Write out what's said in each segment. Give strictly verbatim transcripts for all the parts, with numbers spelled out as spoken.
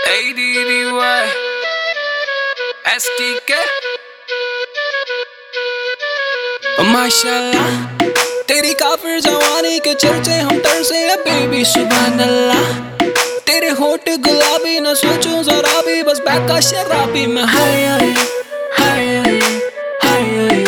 A D D Y S T K माशाल्लाह तेरी काफिर जवानी के चर्चे हम तरसे है बेबी सुभान अल्लाह। तेरे होठ गुलाबी न सोचूं जरा भी बस बैका शराबी में हाय हाय हाय हाय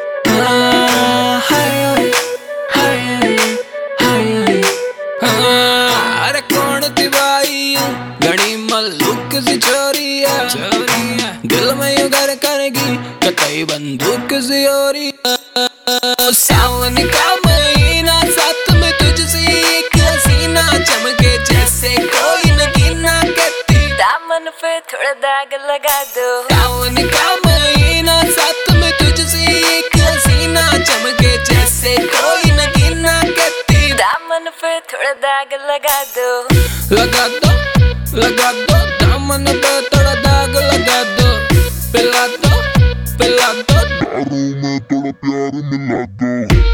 हाय हाय हाय अरे कौन थी भाई घड़ी मल्लुक सी चोरी है दिल में यू घर करेगी कतई बंदूक सी ओरी सावन का महीना साथ में तुझसे एक हसीना चमके जैसे कोई नगीना कहती दामन पे थोड़ा दाग लगा दो। सावन का महीना साथ में तुझसे एक हसीना चमके जैसे कोई नगीना कहती दामन पे थोड़ा दाग लगा दो। लगा दो लगा दो दामन पे थोड़ा दाग लगा दो। पिला दो पिला दो दारू में थोड़ा प्यार मिला दो।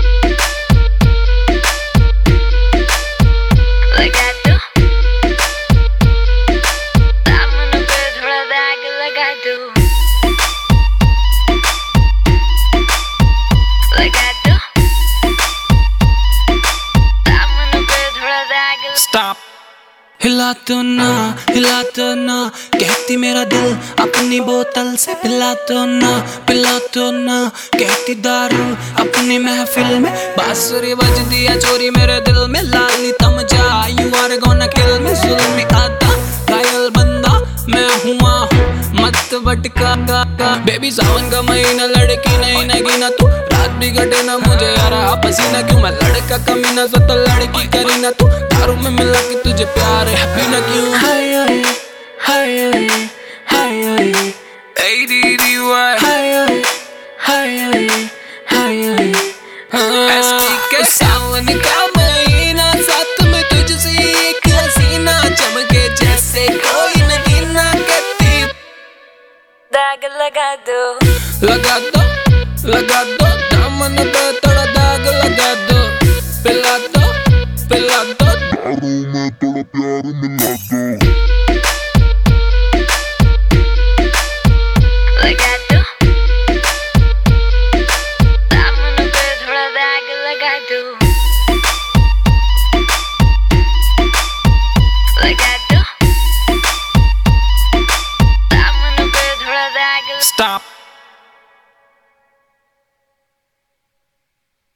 लगा दो दामन पे थोड़ा दाग लगा दो। लगा दो दामन पे थोड़ा दाग। स्टॉप हिला तो ना हिला तो ना कहती मेरा दिल अपनी बोतल से पिला तो ना पिला तो ना कहती दारू अपनी महफिल में बांसुरी बज दिया चोरी मेरे दिल में लाली तम जा you are gonna kill me जुल्मी आता घायल बंदा मैं हुआ मत भटका का का बेबी सावन का महीना लड़की नहीं नगीना तू रात भी कटे ना मुझे यार पसीना क्यों मैं लड़का कमीना सो तो लड़की करी ना तू दारू में मिला के तुझे प्यार है पीना क्यों। हाय हाय हाय हाय A D D Y hi hi hi S T K सावन का महीना साथ में तुझसे एक हसीना चमके जैसे कोई नगीना कहती दाग लगा दो। लगा दो लगा दो दामन पे थोड़ा दाग लगा दो। पिला दो पिला दो दारू में थोड़ा प्यार मिला दो।